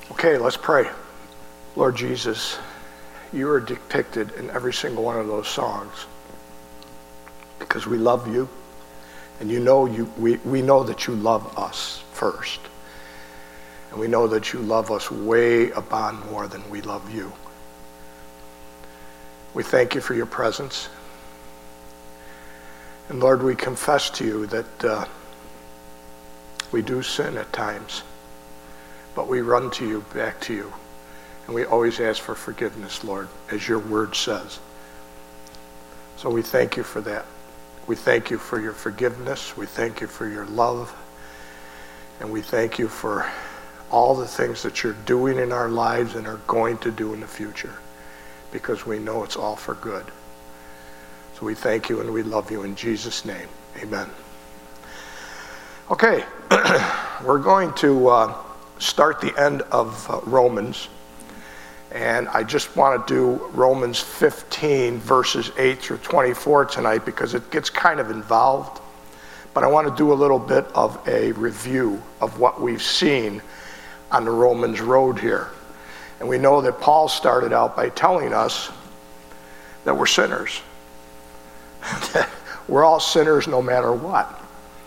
Okay, let's pray. Lord Jesus, you are depicted in every single one of those songs because we love you, and we know that you love us first. And we know that you love us way beyond more than we love you. We thank you for your presence. And Lord, we confess to you that we do sin at times, but we run to you, back to you. And we always ask for forgiveness, Lord, as your word says. So we thank you for that. We thank you for your forgiveness. We thank you for your love. And we thank you for all the things that you're doing in our lives and are going to do in the future, because we know it's all for good. So we thank you and we love you in Jesus' name. Amen. Okay, we're going to start the end of Romans, and I just want to do Romans 15 verses 8 through 24 tonight because it gets kind of involved, but I want to do a little bit of a review of what we've seen on the Romans road here. And we know that Paul started out by telling us that we're sinners. We're all sinners no matter what.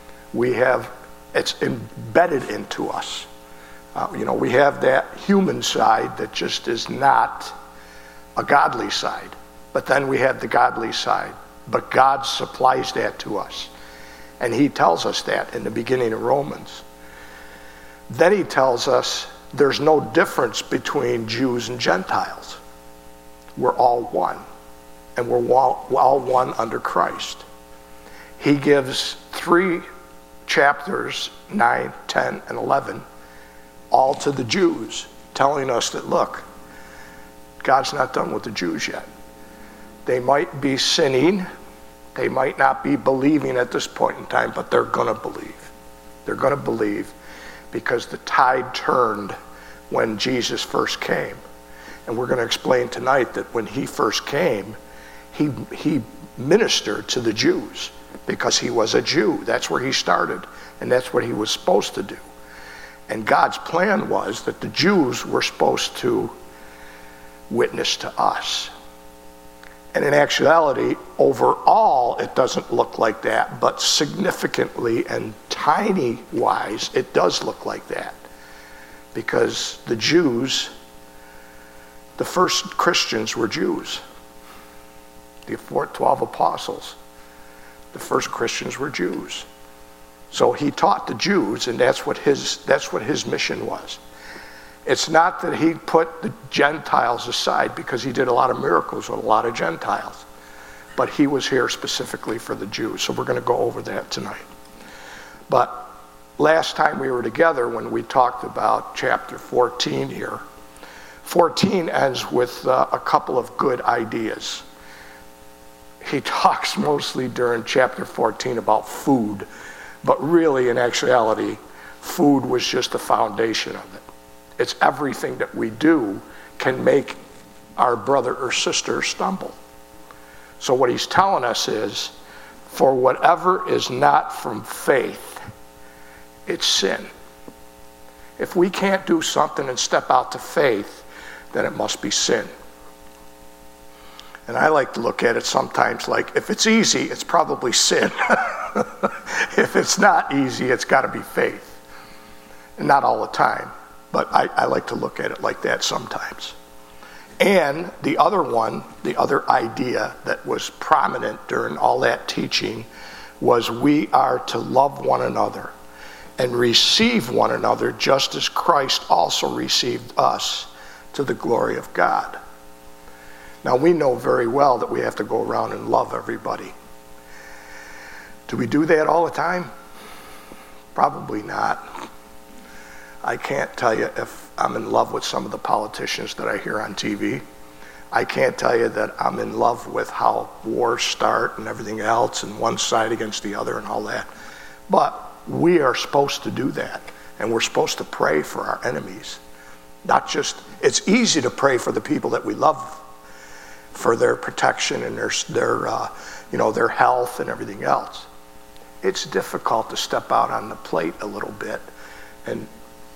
It's embedded into us. We have that human side that just is not a godly side. But then we have the godly side. But God supplies that to us. And he tells us that in the beginning of Romans. Then he tells us there's no difference between Jews and Gentiles. We're all one. And we're all one under Christ. He gives 3 chapters, 9, 10, and 11, all to the Jews, telling us that, look, God's not done with the Jews yet. They might be sinning. They might not be believing at this point in time, but they're going to believe. They're going to believe because the tide turned when Jesus first came. And we're going to explain tonight that when he first came, he ministered to the Jews because he was a Jew. That's where he started, and that's what he was supposed to do. And God's plan was that the Jews were supposed to witness to us. And in actuality, overall, it doesn't look like that, but significantly and tiny-wise, it does look like that. Because the Jews, the first Christians were Jews. The 12 apostles, the first Christians were Jews. So he taught the Jews, and that's what his mission was. It's not that he put the Gentiles aside, because he did a lot of miracles with a lot of Gentiles, but he was here specifically for the Jews. So we're going to go over that tonight. But last time we were together, when we talked about chapter 14 here, 14 ends with a couple of good ideas. He talks mostly during chapter 14 about food, but really in actuality, food was just the foundation of it. It's everything that we do can make our brother or sister stumble. So what he's telling us is, for whatever is not from faith, it's sin. If we can't do something and step out to faith, then it must be sin. And I like to look at it sometimes like, if it's easy, it's probably sin. If it's not easy, it's got to be faith. And not all the time, but I like to look at it like that sometimes. And the other idea that was prominent during all that teaching was we are to love one another and receive one another just as Christ also received us to the glory of God. Now, we know very well that we have to go around and love everybody. Do we do that all the time? Probably not. I can't tell you if I'm in love with some of the politicians that I hear on TV. I can't tell you that I'm in love with how wars start and everything else and one side against the other and all that. But we are supposed to do that, and we're supposed to pray for our enemies. It's easy to pray for the people that we love, for their protection and their health and everything else. It's difficult to step out on the plate a little bit and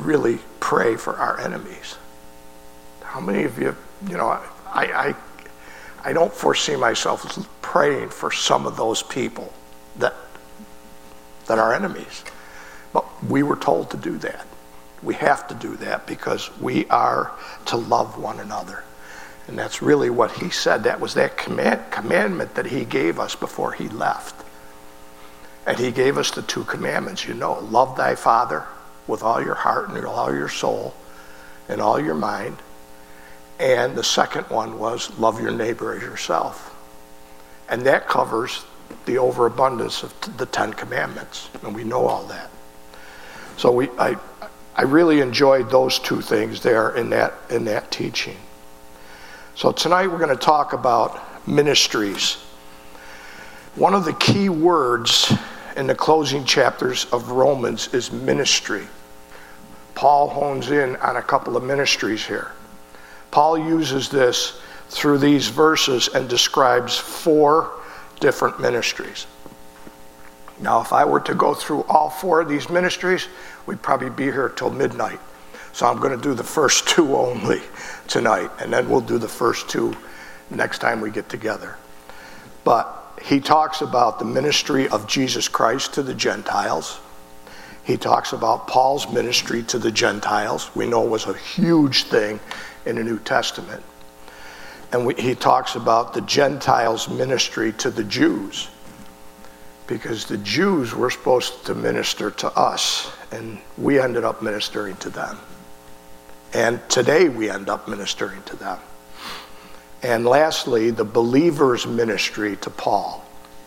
really pray for our enemies? How many of you, I don't foresee myself praying for some of those people that are enemies. But we were told to do that. We have to do that because we are to love one another. And that's really what he said. That was that commandment that he gave us before he left. And he gave us the 2 commandments, love thy father with all your heart and all your soul and all your mind. And the second one was love your neighbor as yourself. And that covers the overabundance of the 10 commandments. And we know all that. So I really enjoyed those 2 things there in that teaching. So tonight we're going to talk about ministries. One of the key words in the closing chapters of Romans is ministry. Paul hones in on a couple of ministries here. Paul uses this through these verses and describes 4 different ministries. Now, if I were to go through all 4 of these ministries, we'd probably be here till midnight. So I'm going to do the first 2 only tonight, and then we'll do the first 2 next time we get together. But he talks about the ministry of Jesus Christ to the Gentiles. He talks about Paul's ministry to the Gentiles. We know it was a huge thing in the New Testament. And he talks about the Gentiles' ministry to the Jews, because the Jews were supposed to minister to us, and we ended up ministering to them. And today we end up ministering to them. And lastly, the believer's ministry to Paul.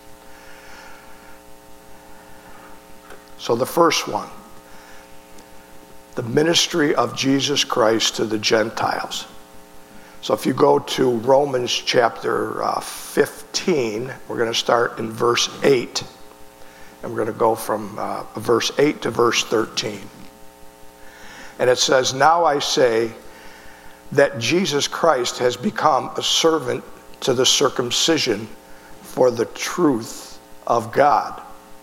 So the first one, the ministry of Jesus Christ to the Gentiles. So if you go to Romans chapter 15, we're going to start in verse 8. And we're going to go from verse 8 to verse 13. And it says, now I say that Jesus Christ has become a servant to the circumcision for the truth of God.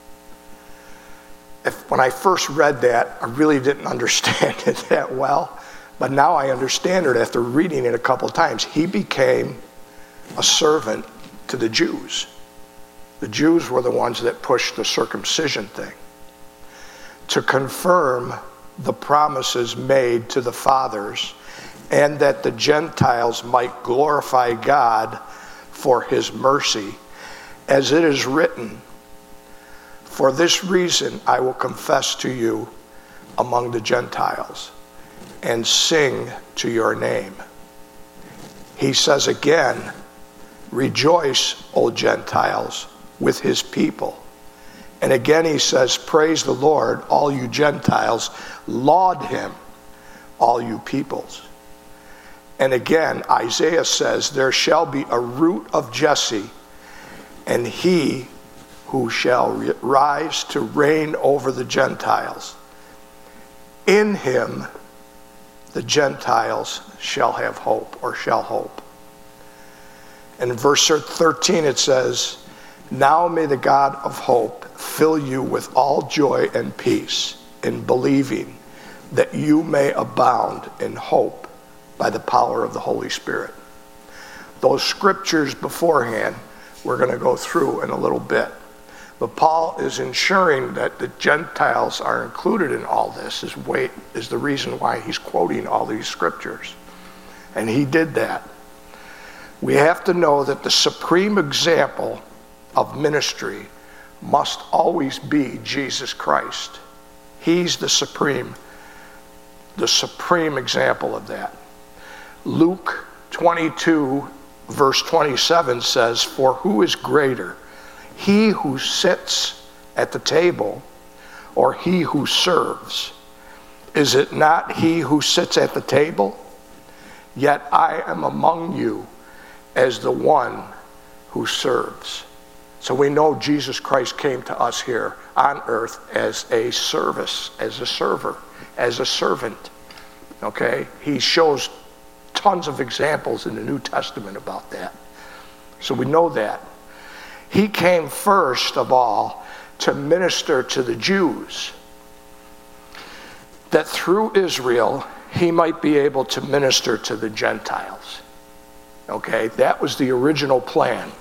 When I first read that, I really didn't understand it that well. But now I understand it after reading it a couple times. He became a servant to the Jews. The Jews were the ones that pushed the circumcision thing to confirm the promises made to the fathers, and that the Gentiles might glorify God for his mercy, as it is written, for this reason I will confess to you among the Gentiles and sing to your name. He says again, rejoice, O Gentiles, with his people. And again he says, praise the Lord, all you Gentiles, laud him, all you peoples. And again, Isaiah says, there shall be a root of Jesse, and he who shall rise to reign over the Gentiles. In him the Gentiles shall have hope, or shall hope. And in verse 13 it says, now may the God of hope fill you with all joy and peace in believing, that you may abound in hope by the power of the Holy Spirit. Those scriptures beforehand we're going to go through in a little bit. But Paul is ensuring that the Gentiles are included in all this is the reason why he's quoting all these scriptures. And he did that. We have to know that the supreme example of ministry must always be Jesus Christ. He's the supreme example of that. Luke 22 verse 27 says, for who is greater, he who sits at the table or he who serves? Is it not he who sits at the table? Yet I am among you as the one who serves. So we know Jesus Christ came to us here on earth as a service, as a server, as a servant. Okay? He shows tons of examples in the New Testament about that. So we know that. He came first of all to minister to the Jews. that through Israel, he might be able to minister to the Gentiles. Okay, that was the original plan.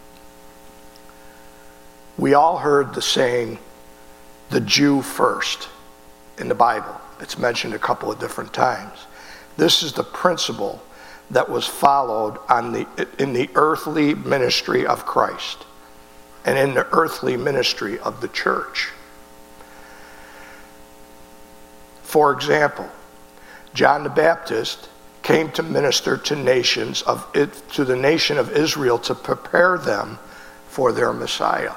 We all heard the saying, the Jew first, in the Bible. It's mentioned a couple of different times. This is the principle that was followed in the earthly ministry of Christ and in the earthly ministry of the church. For example, John the Baptist came to minister to the nation of Israel to prepare them for their Messiah.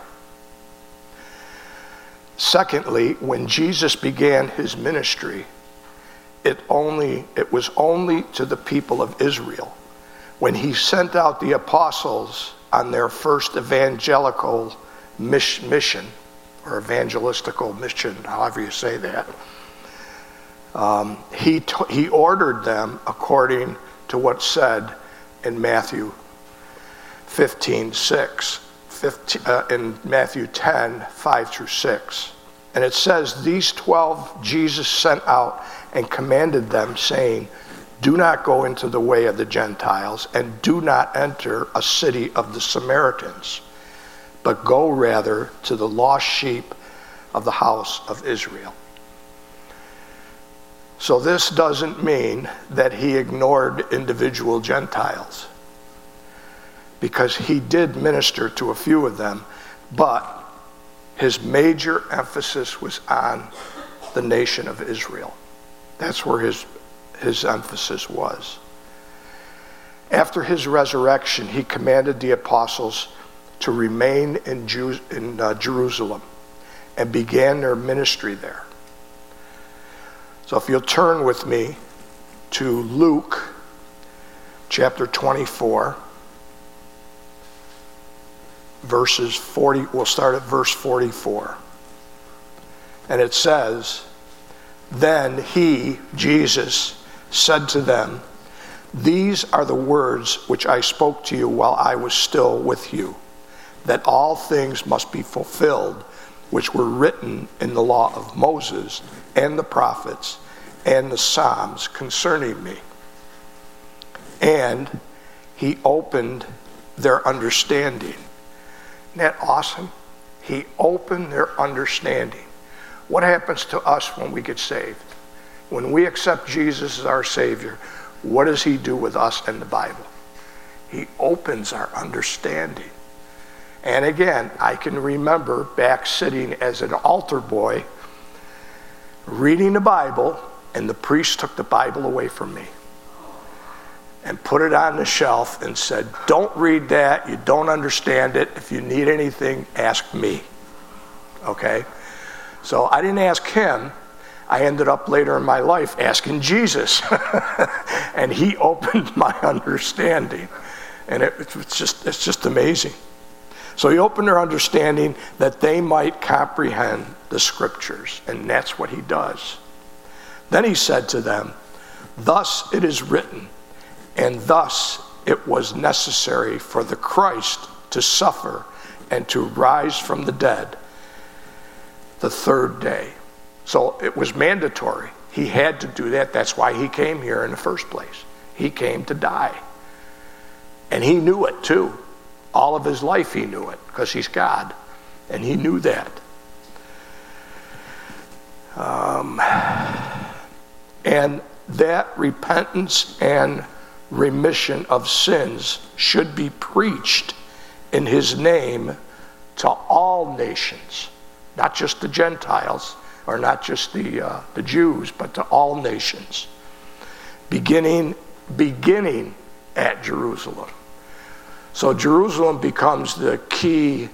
Secondly, when Jesus began his ministry, it was only to the people of Israel. When he sent out the apostles on their first evangelical mission, or evangelistical mission, however you say that, he ordered them according to what's said in Matthew 15:6. In Matthew 10, 5 through 6. And it says, these 12 Jesus sent out and commanded them, saying, do not go into the way of the Gentiles, and do not enter a city of the Samaritans, but go rather to the lost sheep of the house of Israel. So this doesn't mean that he ignored individual Gentiles, because he did minister to a few of them, but his major emphasis was on the nation of Israel. That's where his emphasis was. After his resurrection, he commanded the apostles to remain in Jerusalem and began their ministry there. So if you'll turn with me to Luke chapter 24, verses 40, we'll start at verse 44. And it says, then he, Jesus, said to them, these are the words which I spoke to you while I was still with you, that all things must be fulfilled which were written in the law of Moses and the prophets and the Psalms concerning me. And he opened their understanding. Isn't that awesome? He opened their understanding. What happens to us when we get saved? When we accept Jesus as our Savior, what does he do with us in the Bible? He opens our understanding. And again, I can remember back sitting as an altar boy, reading the Bible, and the priest took the Bible away from me and put it on the shelf and said, don't read that, you don't understand it. If you need anything, ask me. Okay? So I didn't ask him. I ended up later in my life asking Jesus. And he opened my understanding. And it's just amazing. So he opened their understanding that they might comprehend the scriptures. And that's what he does. Then he said to them, thus it is written, and thus it was necessary for the Christ to suffer and to rise from the dead the third day. So it was mandatory. He had to do that. That's why he came here in the first place. He came to die. And he knew it too. All of his life he knew it, because he's God. And he knew that. And that repentance and remission of sins should be preached in his name to all nations, not just the Gentiles, or not just the Jews, but to all nations, beginning at Jerusalem. So Jerusalem becomes the key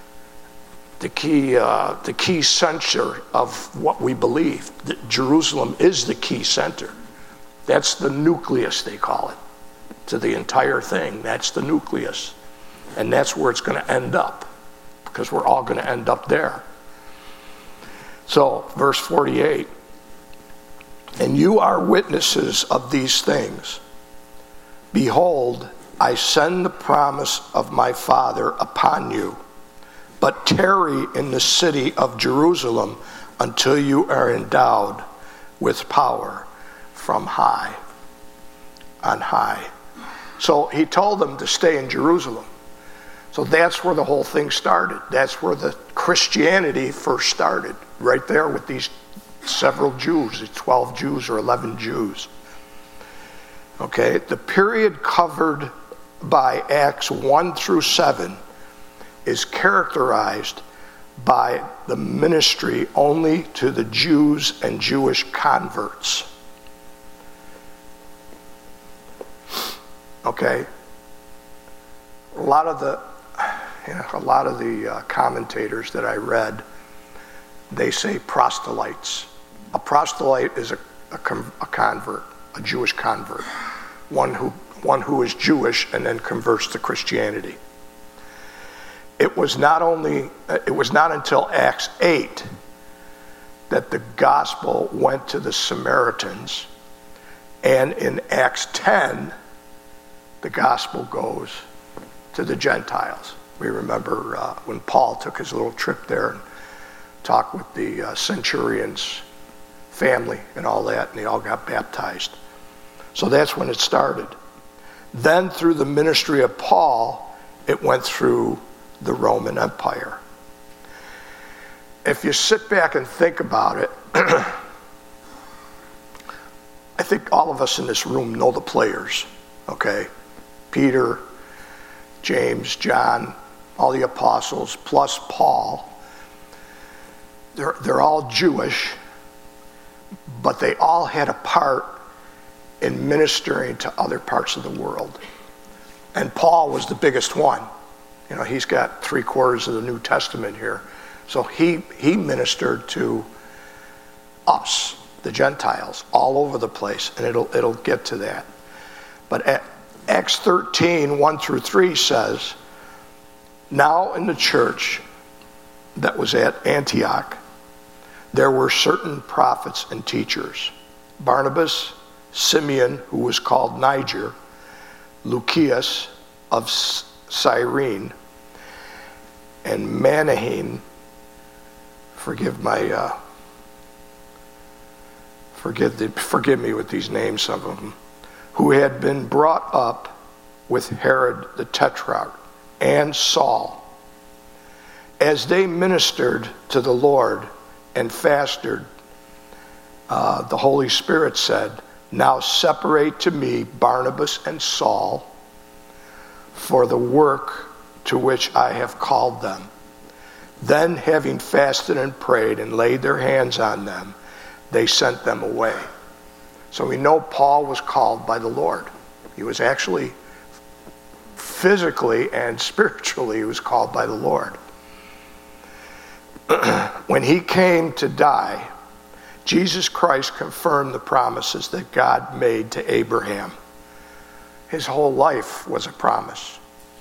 center of what we believe. Jerusalem is the key center. That's the nucleus, they call it, to the entire thing. That's the nucleus. And that's where it's going to end up, because we're all going to end up there. So, verse 48, and you are witnesses of these things. Behold, I send the promise of my Father upon you, but tarry in the city of Jerusalem until you are endowed with power from on high. So he told them to stay in Jerusalem. So that's where the whole thing started. That's where the Christianity first started, right there with these several Jews, 12 Jews or 11 Jews. Okay, the period covered by Acts 1 through 7 is characterized by the ministry only to the Jews and Jewish converts. Okay, a lot of the commentators that I read, they say proselytes. A proselyte is a convert, a Jewish convert, one who is Jewish and then converts to Christianity. It was not until Acts 8 that the gospel went to the Samaritans, and in Acts 10 the gospel goes to the Gentiles. We remember when Paul took his little trip there and talked with the centurion's family and all that, and they all got baptized. So that's when it started. Then through the ministry of Paul, it went through the Roman Empire. If you sit back and think about it, I think all of us in this room know the players, okay? Peter, James, John, all the apostles, plus Paul. They're all Jewish, but they all had a part in ministering to other parts of the world. And Paul was the biggest one. You know, he's got 3/4 of the New Testament here. So he ministered to us, the Gentiles, all over the place, and it'll get to that. But Acts 13, 1 through 3 says, now in the church that was at Antioch, there were certain prophets and teachers: Barnabas, Simeon, who was called Niger, Lucius of Cyrene, and Manahen, forgive me with these names, some of them, who had been brought up with Herod the Tetrarch, and Saul. As they ministered to the Lord and fasted, the Holy Spirit said, now separate to me Barnabas and Saul for the work to which I have called them. Then, having fasted and prayed and laid their hands on them, they sent them away. So we know Paul was called by the Lord. He was actually physically and spiritually, he was called by the Lord. When he came to die, Jesus Christ confirmed the promises that God made to Abraham. His whole life was a promise.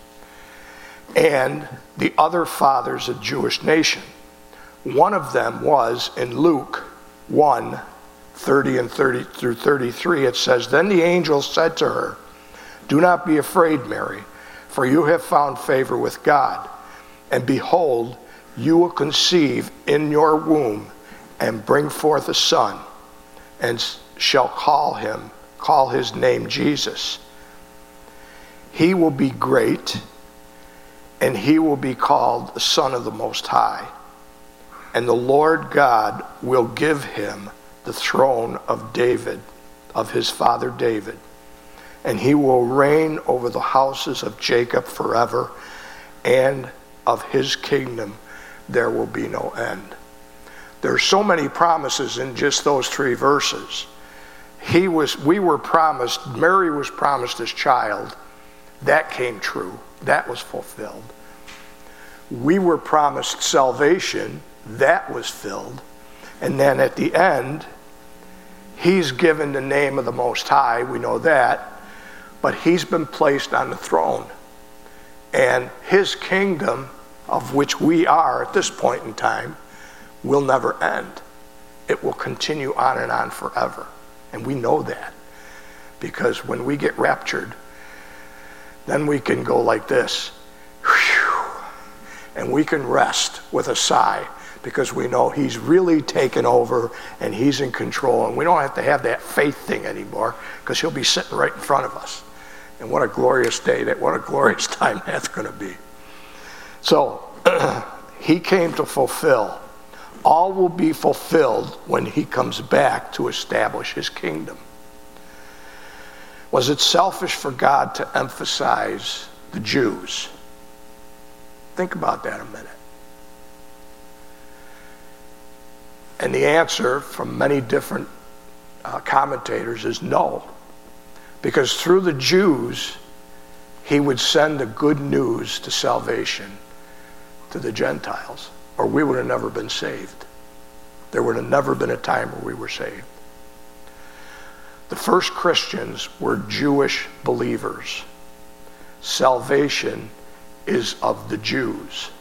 And the other fathers of the Jewish nation. One of them was in Luke 1, 30 and 30 through 33. It says, then the angel said to her, do not be afraid, Mary, for you have found favor with God. And behold, you will conceive in your womb and bring forth a son, and shall call his name Jesus. He will be great, and he will be called the Son of the Most High. And the Lord God will give him the throne of David, of his father David. And he will reign over the houses of Jacob forever, and of his kingdom there will be no end. There's so many promises in just those 3 verses. Mary was promised this child. That came true. That was fulfilled. We were promised salvation. That was filled. And then at the end, he's given the name of the Most High. We know that. But he's been placed on the throne. And his kingdom, of which we are at this point in time, will never end. It will continue on and on forever. And we know that. Because when we get raptured, then we can go like this. Whew, and we can rest with a sigh, because we know he's really taken over and he's in control, and we don't have to have that faith thing anymore because he'll be sitting right in front of us. And what a glorious day, what a glorious time that's going to be. So he came to fulfill. All will be fulfilled when he comes back to establish his kingdom. Was it selfish for God to emphasize the Jews? Think about that a minute. And the answer from many different commentators is no. Because through the Jews, he would send the good news to salvation to the Gentiles, or we would have never been saved. There would have never been a time where we were saved. The first Christians were Jewish believers. Salvation is of the Jews.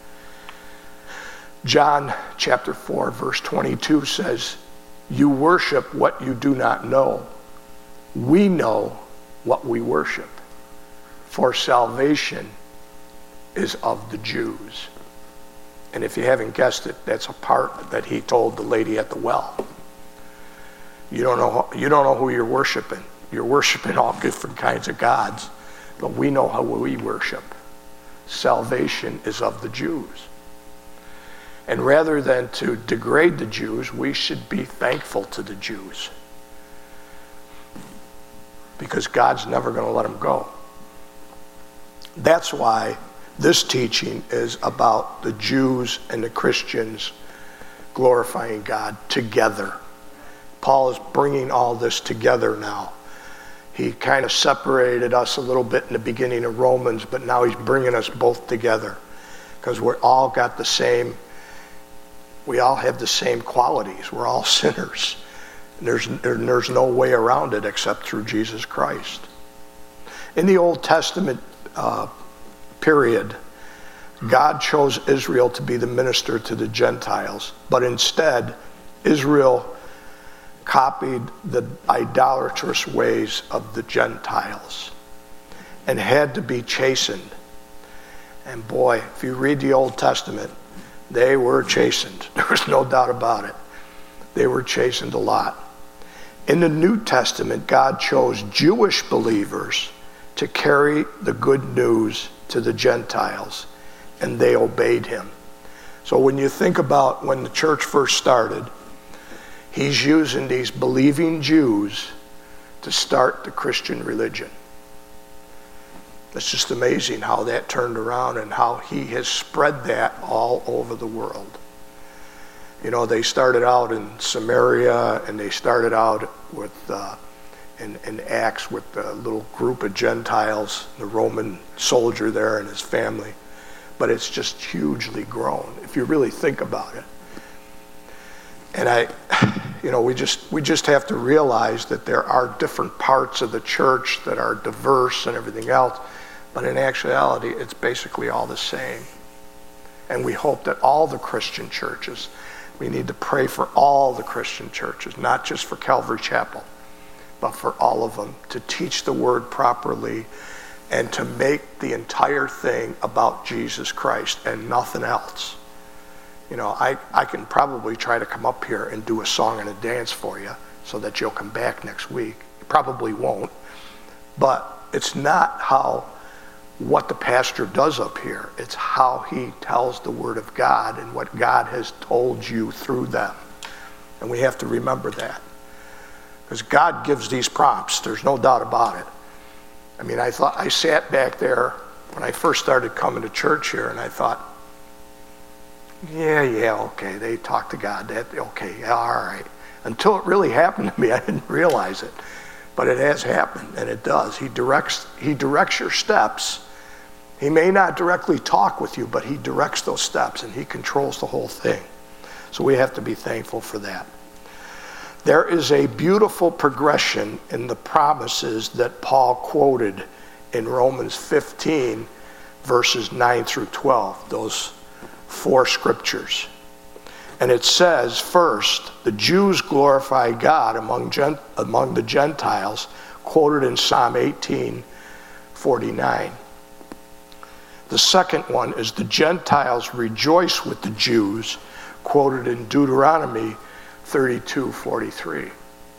John chapter 4, verse 22 says, "You worship what you do not know. We know what we worship, for salvation is of the Jews." And if you haven't guessed it, that's a part that he told the lady at the well. You don't know who you're worshiping. You're worshiping all different kinds of gods, but we know how we worship. Salvation is of the Jews. And rather than to degrade the Jews, we should be thankful to the Jews, because God's never going to let them go. That's why this teaching is about the Jews and the Christians glorifying God together. Paul is bringing all this together now. He kind of separated us a little bit in the beginning of Romans, but now he's bringing us both together because we all have the same qualities. We're all sinners. There's no way around it except through Jesus Christ. In the Old Testament period, God chose Israel to be the minister to the Gentiles, but instead, Israel copied the idolatrous ways of the Gentiles and had to be chastened. And boy, if you read the Old Testament, they were chastened. There was no doubt about it. They were chastened a lot. In the New Testament, God chose Jewish believers to carry the good news to the Gentiles, and they obeyed him. So when you think about when the church first started, he's using these believing Jews to start the Christian religion. It's just amazing how that turned around and how he has spread that all over the world. You know, they started out in Samaria, and they started out with in Acts with a little group of Gentiles, the Roman soldier there and his family. But it's just hugely grown, if you really think about it. And we just have to realize that there are different parts of the church that are diverse and everything else, but in actuality, it's basically all the same. And we hope that all the Christian churches, we need to pray for all the Christian churches, not just for Calvary Chapel, but for all of them, to teach the word properly and to make the entire thing about Jesus Christ and nothing else. You know, I can probably try to come up here and do a song and a dance for you so that you'll come back next week. You probably won't. But it's not what the pastor does up here. It's how he tells the word of God and what God has told you through them. And we have to remember that. Because God gives these prompts. There's no doubt about it. I mean, I sat back there when I first started coming to church here, and I thought, yeah, okay, they talk to God. Okay, all right. Until it really happened to me, I didn't realize it. But it has happened, and it does. He directs your steps. He may not directly talk with you, but he directs those steps, and he controls the whole thing. So we have to be thankful for that. There is a beautiful progression in the promises that Paul quoted in Romans 15, verses 9 through 12, those 4 scriptures. And it says, first, the Jews glorify God among the Gentiles, quoted in Psalm 18:49. The second one is the Gentiles rejoice with the Jews, quoted in Deuteronomy 32:43.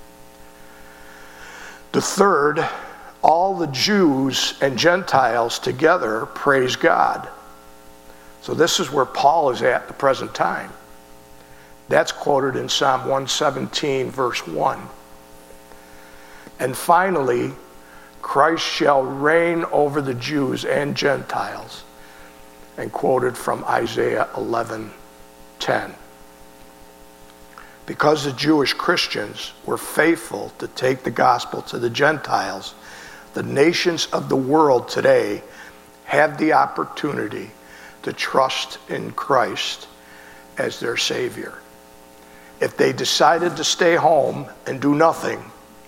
The third, all the Jews and Gentiles together praise God. So this is where Paul is at the present time. That's quoted in Psalm 117, verse 1. And finally, Christ shall reign over the Jews and Gentiles, and quoted from Isaiah 11:10. Because the Jewish Christians were faithful to take the gospel to the Gentiles, the nations of the world today have the opportunity to trust in Christ as their Savior. If they decided to stay home and do nothing,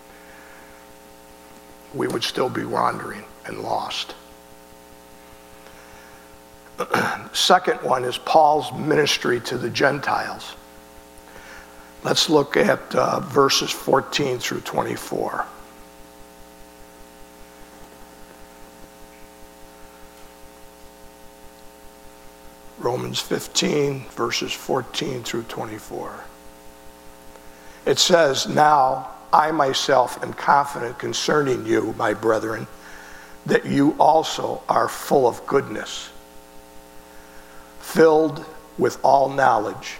we would still be wandering and lost. Second one is Paul's ministry to the Gentiles. Let's look at verses 14 through 24. Romans 15, verses 14 through 24. It says, "Now I myself am confident concerning you, my brethren, that you also are full of goodness, filled with all knowledge,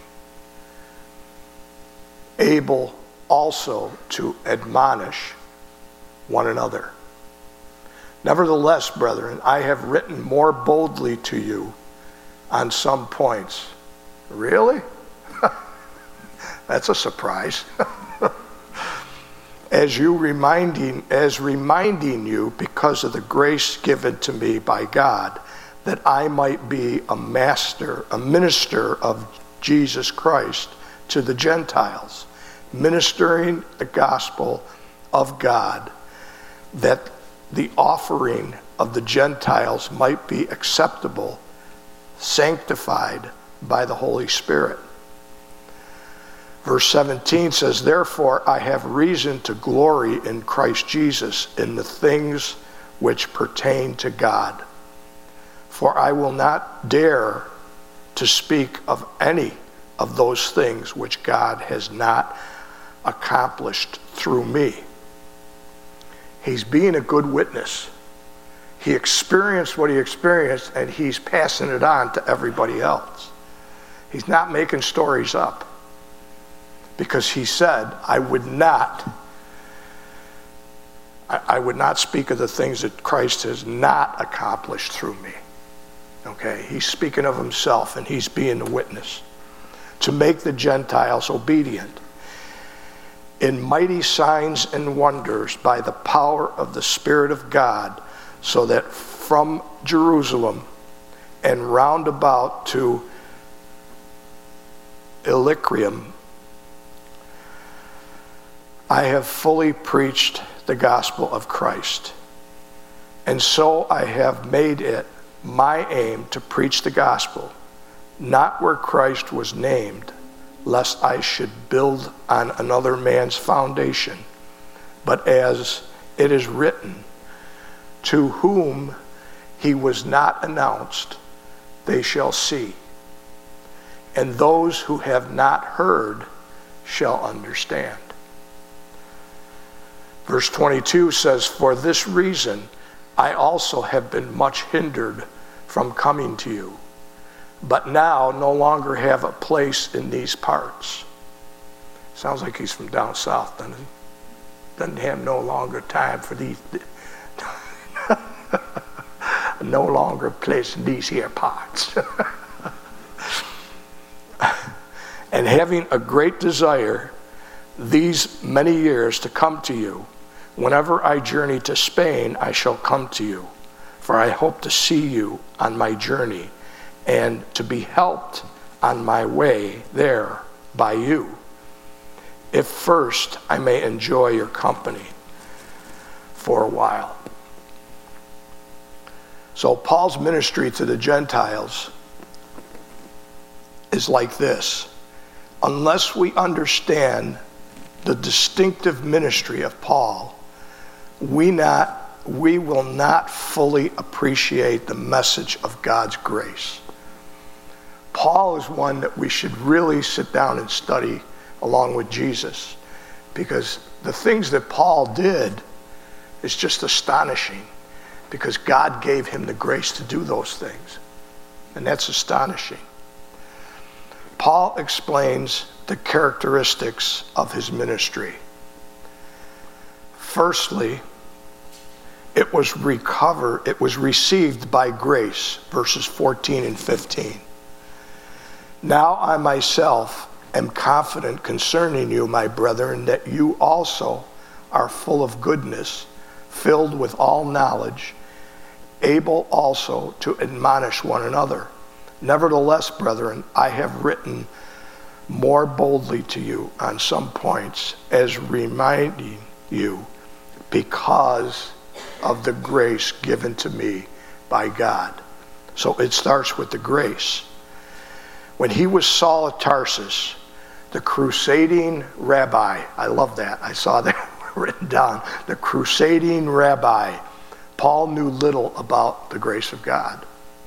able also to admonish one another. Nevertheless, brethren, I have written more boldly to you on some points." Really? That's a surprise. as reminding you because of the grace given to me by God, that I might be a minister of Jesus Christ to the Gentiles, ministering the gospel of God, that the offering of the Gentiles might be acceptable, sanctified by the Holy Spirit. Verse 17 says, "Therefore I have reason to glory in Christ Jesus in the things which pertain to God. For I will not dare to speak of any of those things which God has not accomplished through me." He's being a good witness. He experienced what he experienced, and he's passing it on to everybody else. He's not making stories up, because he said, I would not speak of the things that Christ has not accomplished through me. Okay, he's speaking of himself, and he's being a witness to make the Gentiles obedient in mighty signs and wonders by the power of the Spirit of God, so that from Jerusalem and round about to Illyricum I have fully preached the gospel of Christ. And so I have made it my aim to preach the gospel, not where Christ was named, lest I should build on another man's foundation, but as it is written, to whom he was not announced, they shall see, and those who have not heard shall understand. Verse 22 says, "For this reason I also have been much hindered from coming to you, but now no longer have a place in these parts." Sounds like he's from down south, doesn't he? Doesn't have no longer time for these, no longer a place in these here parts. "And having a great desire these many years to come to you, whenever I journey to Spain, I shall come to you, for I hope to see you on my journey and to be helped on my way there by you, if first I may enjoy your company for a while." So Paul's ministry to the Gentiles is like this. Unless we understand the distinctive ministry of Paul, we will not fully appreciate the message of God's grace. Paul is one that we should really sit down and study along with Jesus, because the things that Paul did is just astonishing, because God gave him the grace to do those things. And that's astonishing. Paul explains the characteristics of his ministry. Firstly, it was received by grace, verses 14 and 15. Now I myself am confident concerning you, my brethren, that you also are full of goodness, filled with all knowledge, able also to admonish one another. Nevertheless, brethren, I have written more boldly to you on some points, as reminding you, because of the grace given to me by God. So it starts with the grace. When he was Saul of Tarsus, the crusading rabbi, I love that, I saw that written down, the crusading rabbi, Paul knew little about the grace of God.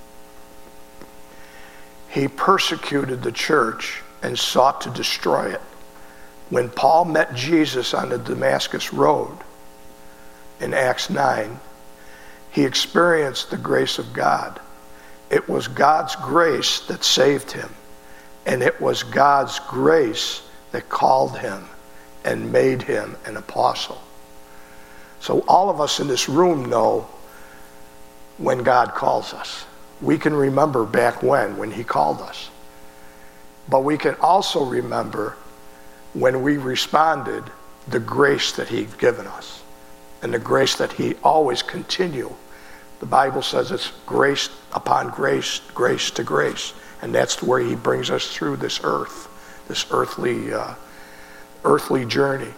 He persecuted the church and sought to destroy it. When Paul met Jesus on the Damascus Road in Acts 9, he experienced the grace of God. It was God's grace that saved him, and it was God's grace that called him and made him an apostle. So all of us in this room know when God calls us. We can remember back when he called us. But we can also remember when we responded, the grace that he'd given us, and the grace that he always continue. The Bible says it's grace upon grace, grace to grace. And that's where he brings us through this earth, this earthly journey.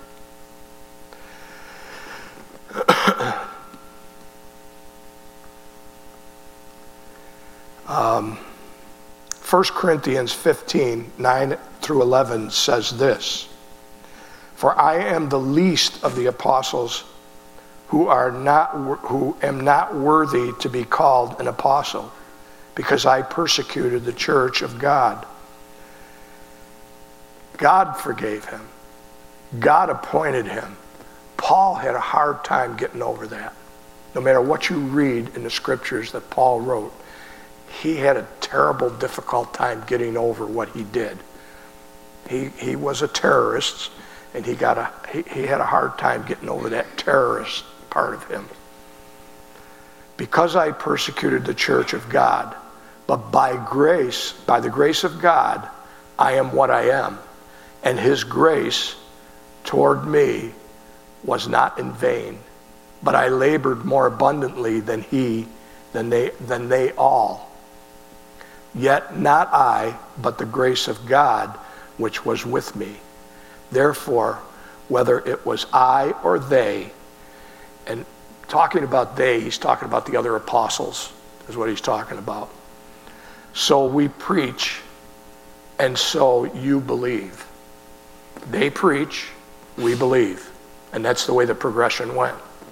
1 Corinthians 15, 9 through 11 says this: For I am the least of the apostles, who am not worthy to be called an apostle, because I persecuted the church of God. God forgave him. God appointed him. Paul had a hard time getting over that. No matter what you read in the scriptures that Paul wrote, he had a terrible, difficult time getting over what he did. He was a terrorist, and he had a hard time getting over that terrorist part of him. Because I persecuted the church of God, but by the grace of God, I am what I am. And his grace toward me was not in vain, but I labored more abundantly than they all. Yet not I, but the grace of God which was with me. Therefore, whether it was I or they, and talking about they, he's talking about the other apostles, is what he's talking about. So we preach, and so you believe. They preach, we believe. And that's the way the progression went.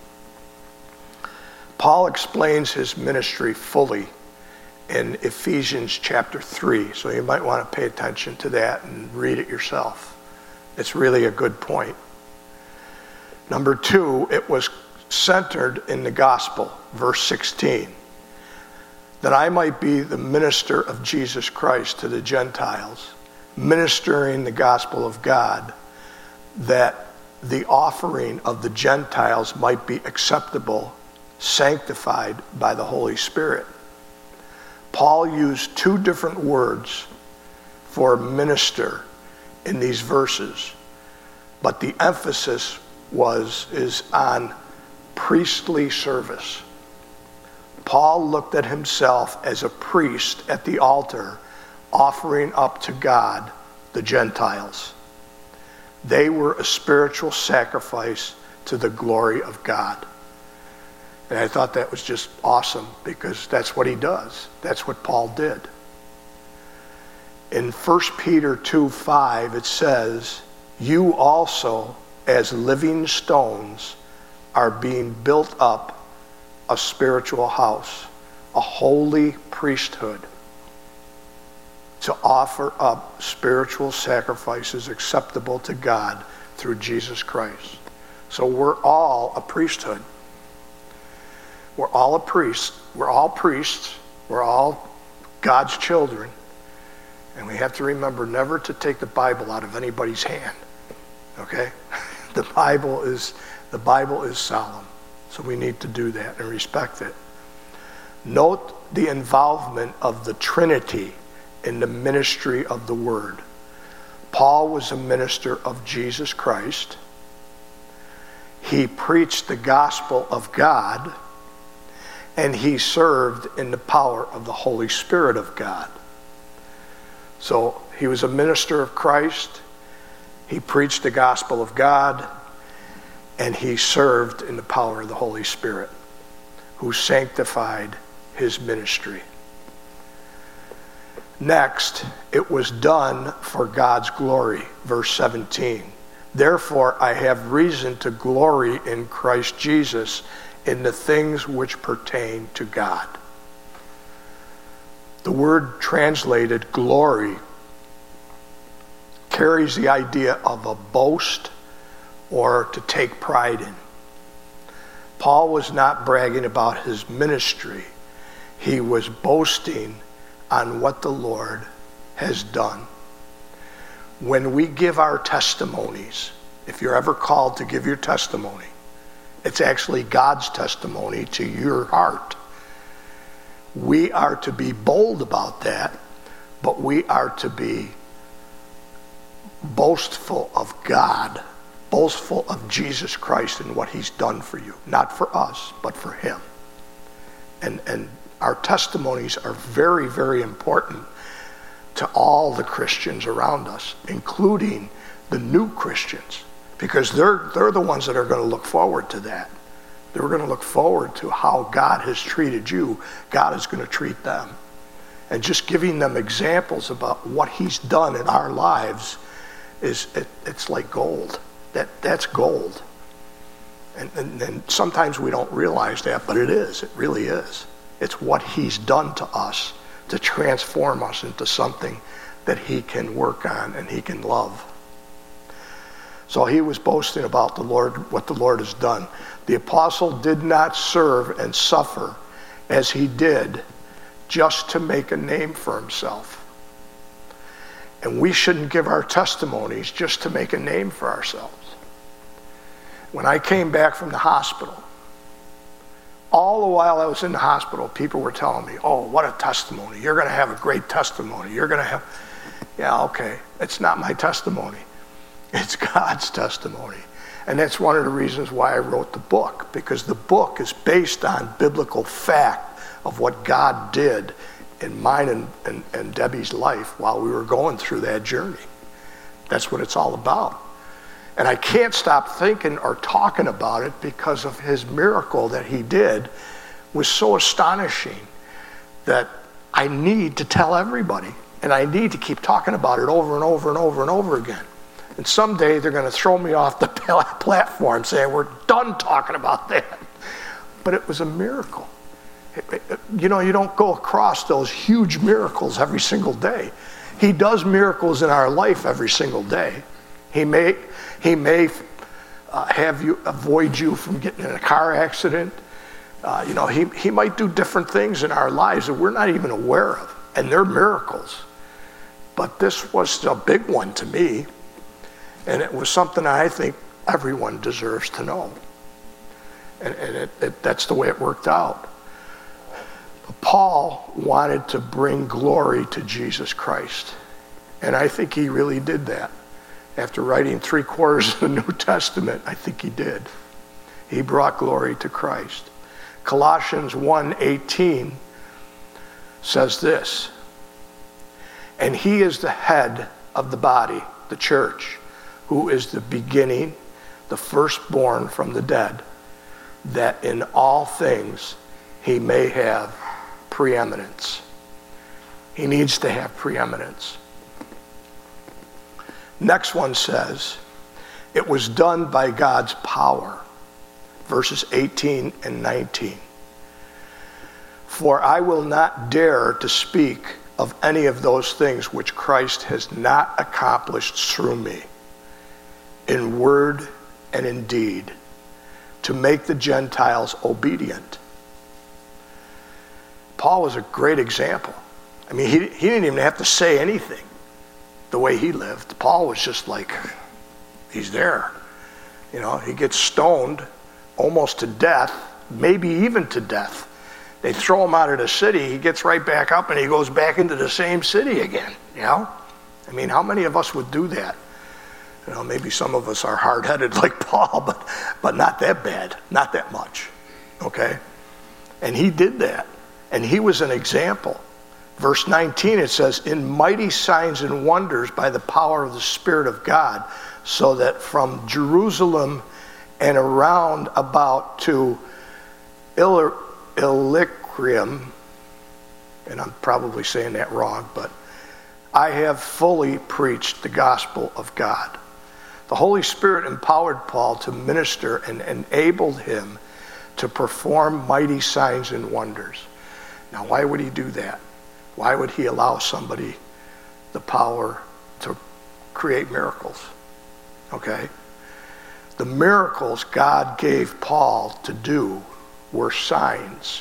Paul explains his ministry fully in Ephesians chapter 3, so you might want to pay attention to that and read it yourself. It's really a good point. Number 2, it was centered in the gospel, verse 16, that I might be the minister of Jesus Christ to the Gentiles, ministering the gospel of God, that the offering of the Gentiles might be acceptable, sanctified by the Holy Spirit. Paul used 2 different words for minister in these verses, but the emphasis is on priestly service. Paul looked at himself as a priest at the altar, offering up to God the Gentiles. They were a spiritual sacrifice to the glory of God. And I thought that was just awesome, because that's what he does. That's what Paul did. In 1 Peter 2:5, it says, you also, as living stones, are being built up a spiritual house, a holy priesthood. to offer up spiritual sacrifices acceptable to God through Jesus Christ. So we're all a priesthood. We're all a priest. We're all priests. We're all God's children. And we have to remember never to take the Bible out of anybody's hand. Okay? The Bible is solemn. So we need to do that and respect it. Note the involvement of the Trinity in the ministry of the Word. Paul was a minister of Jesus Christ. He preached the gospel of God, and he served in the power of the Holy Spirit of God. So he was a minister of Christ, he preached the gospel of God, and he served in the power of the Holy Spirit, who sanctified his ministry. Next, it was done for God's glory. Verse 17. Therefore, I have reason to glory in Christ Jesus in the things which pertain to God. The word translated glory carries the idea of a boast or to take pride in. Paul was not bragging about his ministry. He was boasting on what the Lord has done. When we give our testimonies, if you're ever called to give your testimony, it's actually God's testimony to your heart. We are to be bold about that, but we are to be boastful of God, boastful of Jesus Christ and what he's done for you. Not for us, but for him. And our testimonies are very, very important to all the Christians around us, including the new Christians, because they're the ones that are going to look forward to that. They're going to look forward to how God has treated you. God is going to treat them. And just giving them examples about what he's done in our lives it's like gold. That's gold. And sometimes we don't realize that, but it is. It really is. It's what he's done to us to transform us into something that he can work on and he can love. So he was boasting about the Lord, what the Lord has done. The apostle did not serve and suffer as he did just to make a name for himself. And we shouldn't give our testimonies just to make a name for ourselves. When I came back from the hospital, all the while I was in the hospital, people were telling me, oh, what a testimony. You're going to have a great testimony. You're going to have, yeah, okay. It's not my testimony. It's God's testimony. And that's one of the reasons why I wrote the book, because the book is based on biblical fact of what God did in mine and Debbie's life while we were going through that journey. That's what it's all about. And I can't stop thinking or talking about it because of his miracle that he did was so astonishing that I need to tell everybody. And I need to keep talking about it over and over and over and over again. And someday they're going to throw me off the platform saying, we're done talking about that. But it was a miracle. You know, you don't go across those huge miracles every single day. He does miracles in our life every single day. He may have you avoid you from getting in a car accident. He might do different things in our lives that we're not even aware of, and they're miracles. But this was a big one to me, and it was something I think everyone deserves to know. And that's the way it worked out. Paul wanted to bring glory to Jesus Christ, and I think he really did that. After writing 3/4 of the New Testament, I think he did. He brought glory to Christ. Colossians 1:18 says this, and he is the head of the body, the church, who is the beginning, the firstborn from the dead, that in all things he may have preeminence. He needs to have preeminence. Next one says, it was done by God's power. Verses 18 and 19. For I will not dare to speak of any of those things which Christ has not accomplished through me, in word and in deed, to make the Gentiles obedient. Paul was a great example. I mean, he didn't even have to say anything the way he lived. Paul was just like, he's there. You know, he gets stoned almost to death, maybe even to death. They throw him out of the city, he gets right back up and he goes back into the same city again, you know? I mean, how many of us would do that? You know, maybe some of us are hard-headed like Paul, but not that bad, not that much, okay? And he did that, and he was an example. Verse 19, it says, in mighty signs and wonders by the power of the Spirit of God, so that from Jerusalem and around about to Illyricum, and I'm probably saying that wrong, but I have fully preached the gospel of God. The Holy Spirit empowered Paul to minister and enabled him to perform mighty signs and wonders. Now, why would he do that? Why would he allow somebody the power to create miracles? Okay? The miracles God gave Paul to do were signs.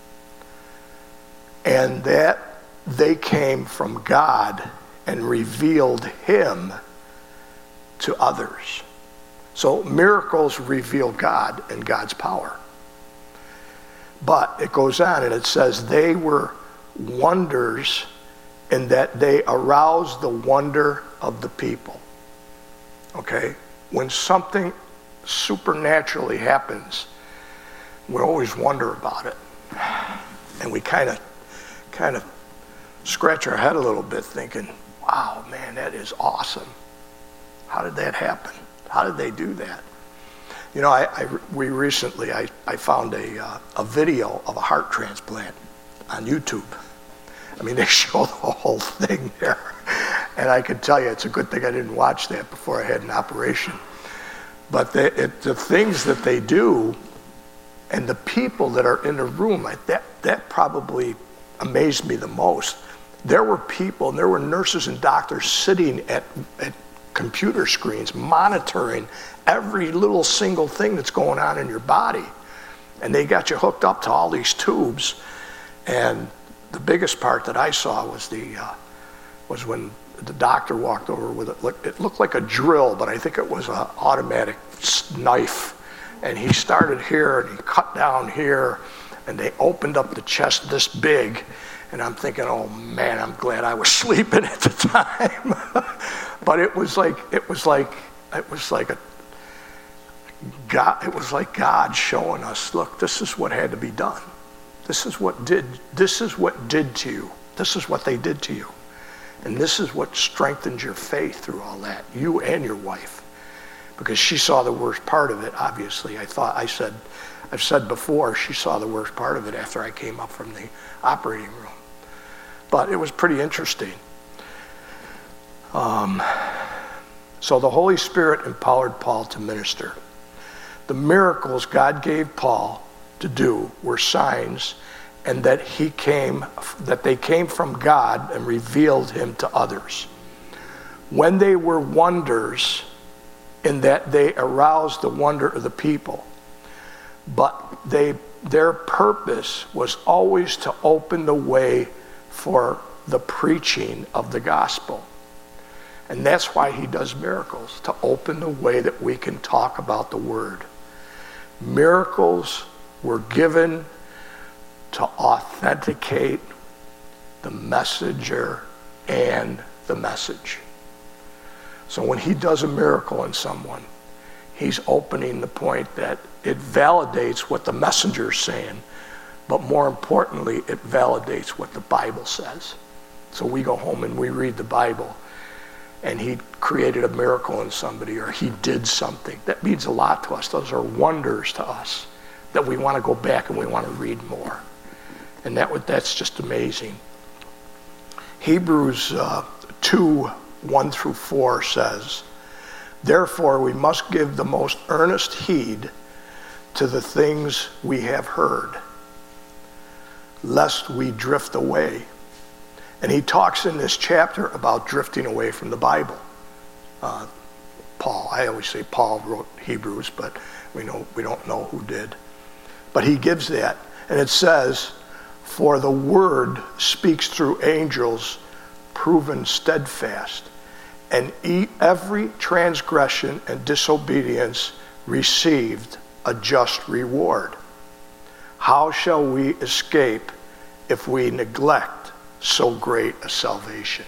And that they came from God and revealed him to others. So miracles reveal God and God's power. But it goes on and it says they were wonders in that they aroused the wonder of the people. Okay? When something supernaturally happens, we always wonder about it. And we kind of scratch our head a little bit thinking, wow, man, that is awesome. How did that happen? How did they do that? You know, we recently found a video of a heart transplant on YouTube. I mean, they show the whole thing there. And I can tell you, it's a good thing I didn't watch that before I had an operation. But the things that they do and the people that are in the room, that probably amazed me the most. There were people, and there were nurses and doctors sitting at computer screens monitoring every little single thing that's going on in your body. And they got you hooked up to all these tubes. And the biggest part that I saw was when the doctor walked over with it looked like a drill, but I think it was an automatic knife. And he started here and he cut down here, and they opened up the chest this big. And I'm thinking, oh man, I'm glad I was sleeping at the time. But it was like God showing us, look, this is what had to be done. This is what did to you. This is what they did to you. And this is what strengthened your faith through all that, you and your wife. Because she saw the worst part of it, obviously. I've said before, she saw the worst part of it after I came up from the operating room. But it was pretty interesting. So the Holy Spirit empowered Paul to minister. The miracles God gave Paul to do were signs, and that they came from God and revealed him to others. When they were wonders, in that they aroused the wonder of the people, but their purpose was always to open the way for the preaching of the gospel. And that's why he does miracles, to open the way that we can talk about the word. Miracles were given to authenticate the messenger and the message. So when he does a miracle in someone, he's opening the point that it validates what the messenger is saying, but more importantly, it validates what the Bible says. So we go home and we read the Bible, and he created a miracle in somebody, or he did something. That means a lot to us. Those are wonders to us that we want to go back and we want to read more. And that's just amazing. Hebrews 2:1-4 says, therefore we must give the most earnest heed to the things we have heard, lest we drift away. And he talks in this chapter about drifting away from the Bible. Paul, I always say Paul wrote Hebrews, but we don't know who did. But he gives that, and it says, "For the word speaks through angels, proven steadfast, and every transgression and disobedience received a just reward. How shall we escape if we neglect so great a salvation,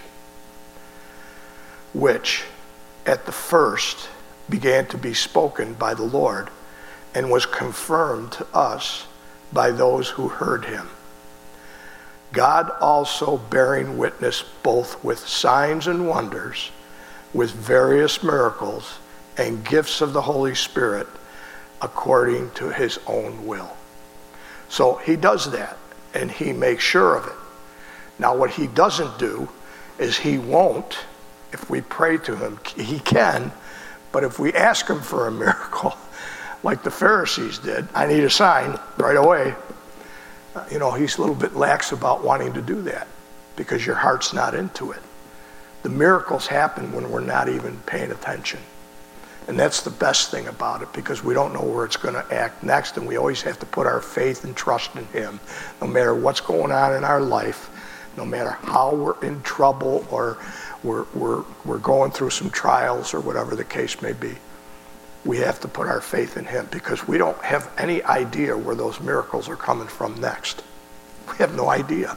which at the first began to be spoken by the Lord and was confirmed to us by those who heard him. God also bearing witness both with signs and wonders, with various miracles and gifts of the Holy Spirit according to his own will." So he does that, and he makes sure of it. Now what he doesn't do is he won't, if we pray to him, he can, but if we ask him for a miracle, like the Pharisees did, "I need a sign right away," he's a little bit lax about wanting to do that because your heart's not into it. The miracles happen when we're not even paying attention. And that's the best thing about it, because we don't know where it's going to act next, and we always have to put our faith and trust in him, no matter what's going on in our life, no matter how we're in trouble or we're going through some trials or whatever the case may be. We have to put our faith in him, because we don't have any idea where those miracles are coming from next. We have no idea.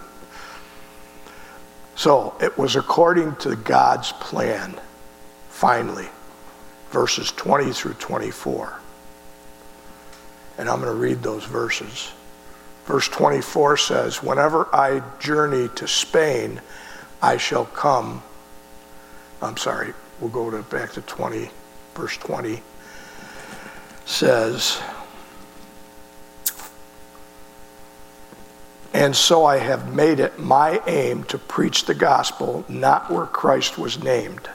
So it was according to God's plan, finally, verses 20 through 24. And I'm going to read those verses. Verse 24 says, "Whenever I journey to Spain, I shall come." We'll go back to 20. Verse 20 says, "And so I have made it my aim to preach the gospel, not where Christ was named."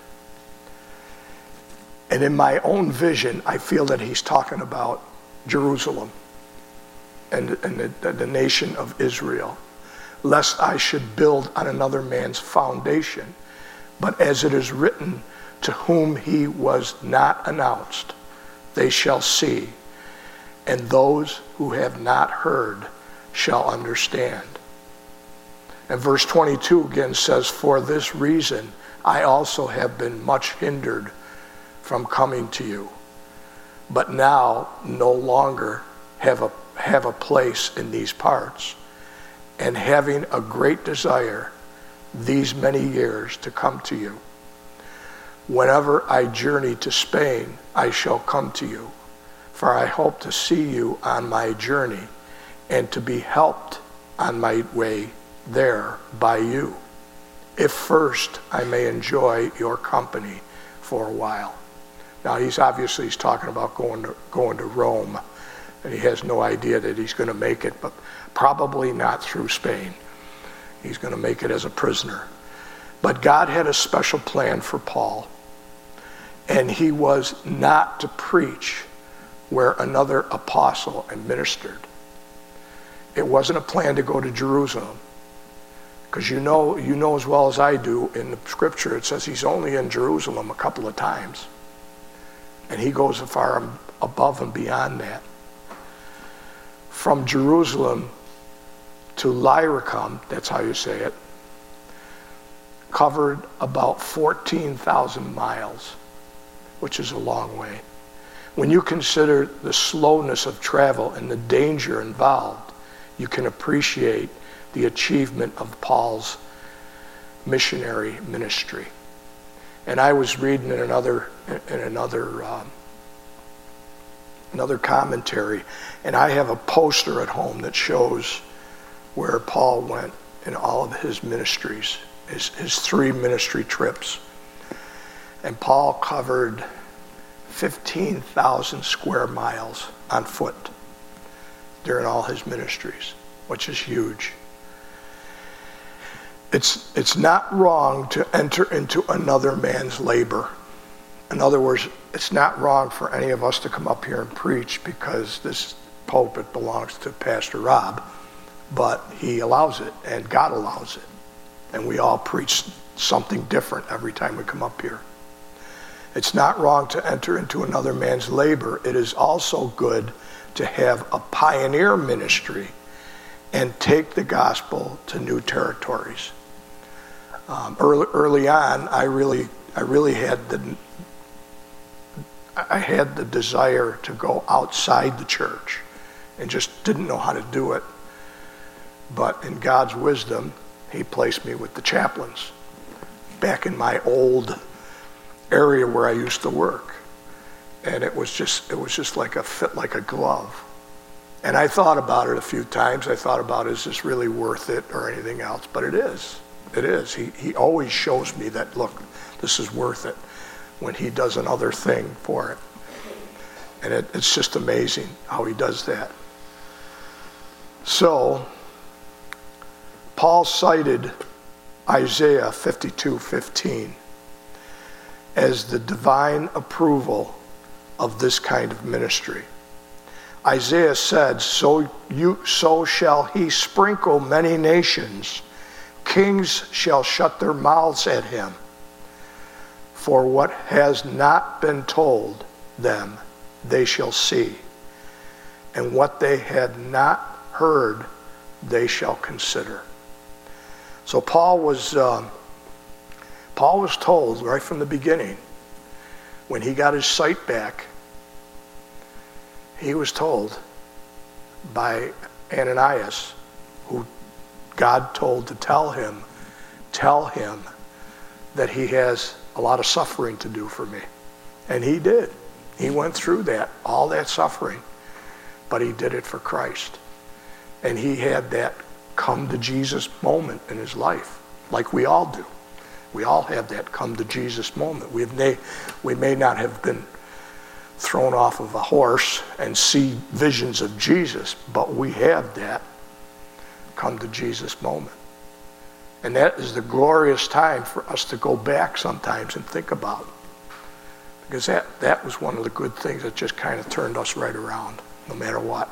And in my own vision, I feel that he's talking about Jerusalem and the nation of Israel, "lest I should build on another man's foundation. But as it is written, to whom he was not announced, they shall see, and those who have not heard shall understand." And verse 22 again says, "For this reason I also have been much hindered from coming to you, but now no longer have a place in these parts, and having a great desire these many years to come to you. Whenever I journey to Spain, I shall come to you, for I hope to see you on my journey and to be helped on my way there by you, if first I may enjoy your company for a while." Now he's talking about going to Rome, and he has no idea that he's going to make it, but probably not through Spain. He's going to make it as a prisoner. But God had a special plan for Paul, and he was not to preach where another apostle administered. It wasn't a plan to go to Jerusalem, because you know as well as I do, in the scripture it says he's only in Jerusalem a couple of times, and he goes far above and beyond that. From Jerusalem to Illyricum, that's how you say it, covered about 14,000 miles, which is a long way. When you consider the slowness of travel and the danger involved, you can appreciate the achievement of Paul's missionary ministry. And I was reading in another commentary, and I have a poster at home that shows where Paul went in all of his ministries, his 3 ministry trips. And Paul covered 15,000 square miles on foot during all his ministries, which is huge. It's not wrong to enter into another man's labor. In other words, it's not wrong for any of us to come up here and preach because this pulpit belongs to Pastor Rob, but he allows it, and God allows it. and we all preach something different every time we come up here. It's not wrong to enter into another man's labor. It is also good to have a pioneer ministry and take the gospel to new territories. Early on, I really had the desire to go outside the church and just didn't know how to do it. But in God's wisdom, he placed me with the chaplains back in my old area where I used to work. And it was just like a fit like a glove. And I thought about it a few times. I thought about, is this really worth it or anything else? But it is. It is. He always shows me that, look, this is worth it when he does another thing for it. And it's just amazing how he does that. So, Paul cited Isaiah 52:15 as the divine approval of this kind of ministry. Isaiah said, so shall he sprinkle many nations. Kings shall shut their mouths at him. For what has not been told them, they shall see. And what they had not heard, they shall consider. So Paul was told right from the beginning, when he got his sight back, he was told by Ananias, who God told to tell him that he has a lot of suffering to do for me. And he did. He went through that, all that suffering, but he did it for Christ. And he had that come to Jesus moment in his life, like we all do. We all have that come to Jesus moment. We may not have been thrown off of a horse and see visions of Jesus, but we have that come to Jesus moment. And that is the glorious time for us to go back sometimes and think about. Because that was one of the good things that just kind of turned us right around, no matter what.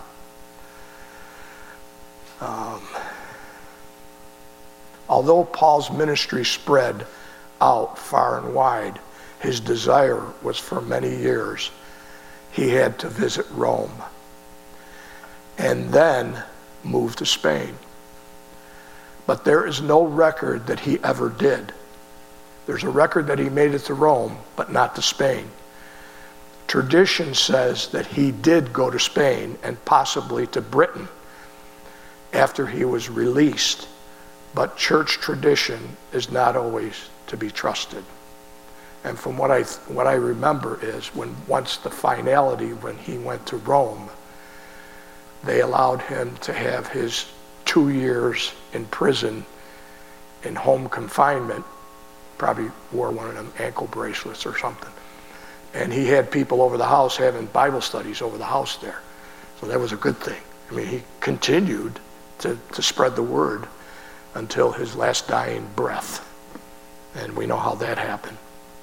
Although Paul's ministry spread out far and wide, his desire was for many years he had to visit Rome and then move to Spain. But there is no record that he ever did. There's a record that he made it to Rome, but not to Spain. Tradition says that he did go to Spain and possibly to Britain after he was released, but church tradition is not always to be trusted. And from what I remember is once the finality, when he went to Rome, they allowed him to have his 2 years in prison in home confinement. Probably wore one of them ankle bracelets or something. And he had people over the house having Bible studies over the house there. So that was a good thing. I mean, he continued to spread the word until his last dying breath. And we know how that happened.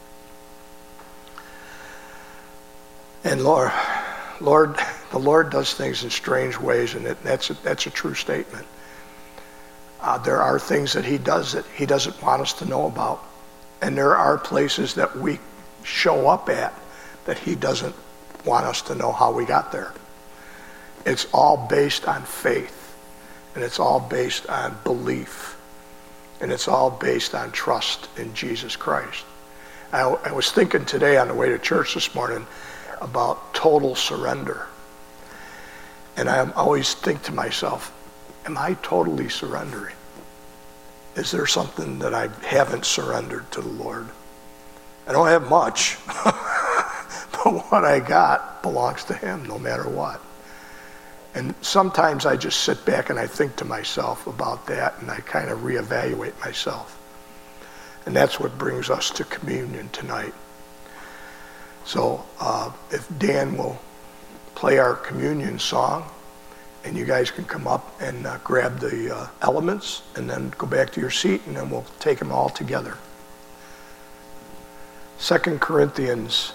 And the Lord does things in strange ways, and that's a true statement. There are things that he does that he doesn't want us to know about. And there are places that we show up at that he doesn't want us to know how we got there. It's all based on faith, and it's all based on belief, and it's all based on trust in Jesus Christ. I was thinking today on the way to church this morning about total surrender. And I always think to myself, am I totally surrendering? Is there something that I haven't surrendered to the Lord? I don't have much, but what I got belongs to him no matter what. And sometimes I just sit back and I think to myself about that, and I kind of reevaluate myself. And that's what brings us to communion tonight. So if Dan will play our communion song, and you guys can come up and grab the elements and then go back to your seat, and then we'll take them all together. 2 Corinthians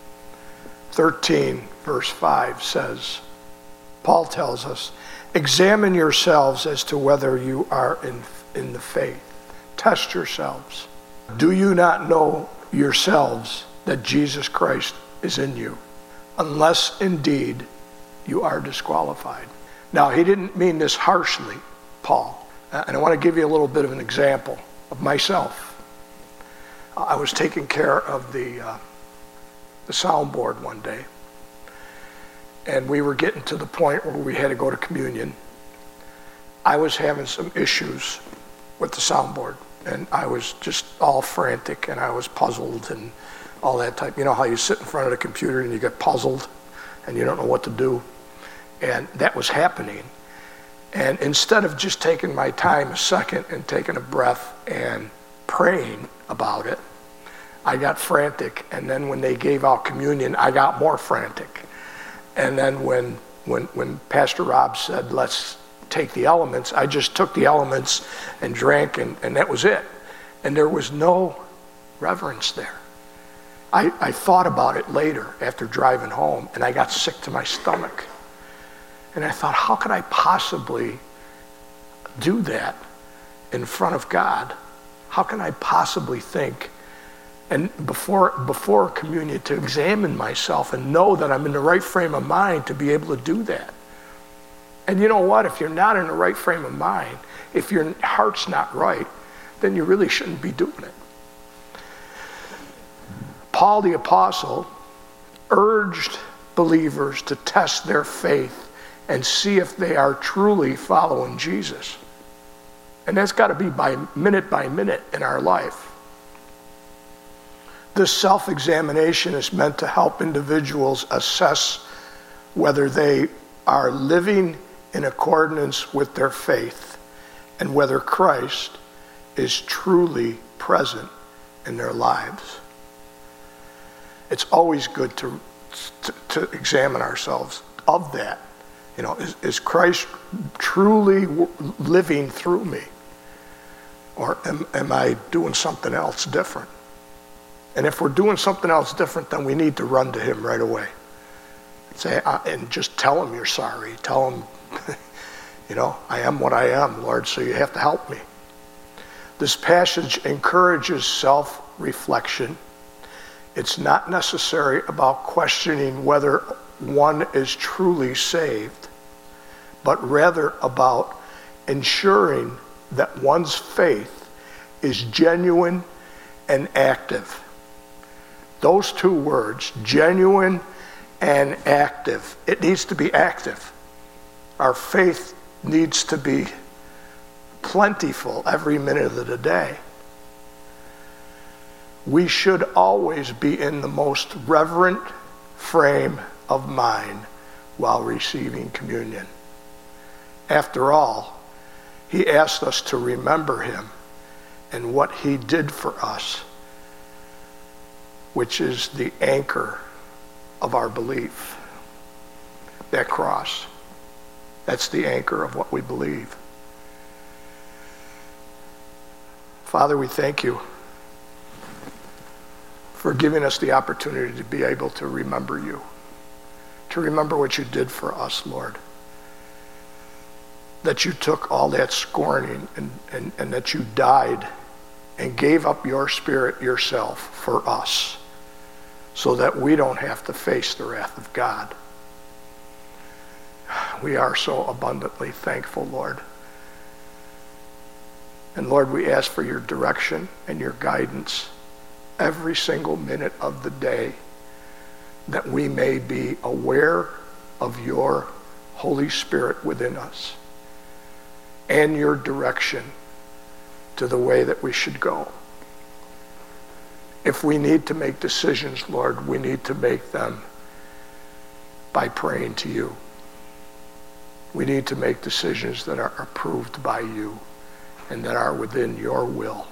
13 verse 5 says, Paul tells us, examine yourselves as to whether you are in the faith. Test yourselves. Do you not know yourselves that Jesus Christ is in you, unless indeed you are disqualified? Now, he didn't mean this harshly, Paul. And I want to give you a little bit of an example of myself. I was taking care of the soundboard one day, and we were getting to the point where we had to go to communion. I was having some issues with the soundboard, and I was just all frantic, and I was puzzled and all that type. You know how you sit in front of the computer and you get puzzled and you don't know what to do? And that was happening. And instead of just taking my time a second and taking a breath and praying about it, I got frantic. And then when they gave out communion, I got more frantic. And then when Pastor Rob said, let's take the elements, I just took the elements and drank, and that was it. And there was no reverence there. I thought about it later after driving home, and I got sick to my stomach. And I thought, how could I possibly do that in front of God? How can I possibly think, and before communion, to examine myself and know that I'm in the right frame of mind to be able to do that? And you know what? If you're not in the right frame of mind, if your heart's not right, then you really shouldn't be doing it. Paul the Apostle urged believers to test their faith and see if they are truly following Jesus. And that's got to be by minute in our life. This self-examination is meant to help individuals assess whether they are living in accordance with their faith and whether Christ is truly present in their lives. It's always good to examine ourselves of that. You know, is Christ truly living through me? Or am I doing something else different? And if we're doing something else different, then we need to run to him right away. Say, and just tell him you're sorry. Tell him, you know, I am what I am, Lord, so you have to help me. This passage encourages self-reflection. It's not necessary about questioning whether one is truly saved, but rather about ensuring that one's faith is genuine and active. Those two words, genuine and active, it needs to be active. Our faith needs to be plentiful every minute of the day. We should always be in the most reverent frame of mind while receiving communion. After all, he asked us to remember him and what he did for us, which is the anchor of our belief. That cross, that's the anchor of what we believe. Father, we thank you for giving us the opportunity to be able to remember you, to remember what you did for us, Lord. That you took all that scorning and that you died and gave up your spirit yourself for us so that we don't have to face the wrath of God. We are so abundantly thankful, Lord. And Lord, we ask for your direction and your guidance every single minute of the day, that we may be aware of your Holy Spirit within us and your direction to the way that we should go. If we need to make decisions, Lord, we need to make them by praying to you. We need to make decisions that are approved by you and that are within your will.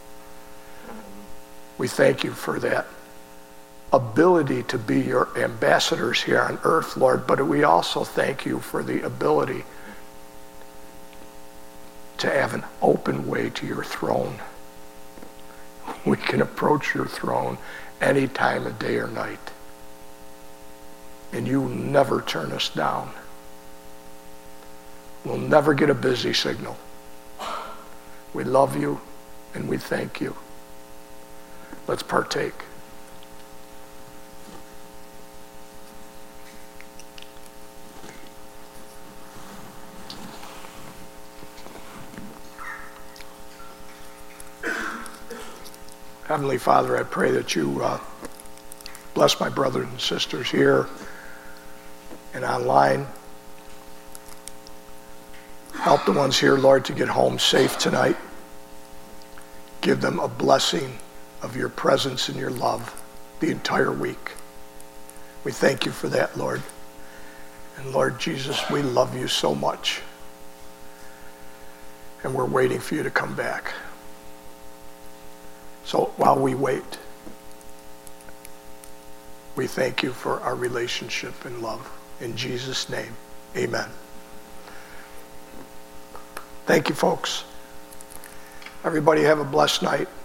We thank you for that ability to be your ambassadors here on earth, Lord, but we also thank you for the ability to have an open way to your throne. We can approach your throne any time of day or night, and you never turn us down. We'll never get a busy signal. We love you, and we thank you. Let's partake. Heavenly Father, I pray that you bless my brothers and sisters here and online. Help the ones here, Lord, to get home safe tonight. Give them a blessing of your presence and your love the entire week. We thank you for that, Lord. And Lord Jesus, we love you so much. And we're waiting for you to come back. So while we wait, we thank you for our relationship and love. In Jesus' name, amen. Thank you, folks. Everybody have a blessed night.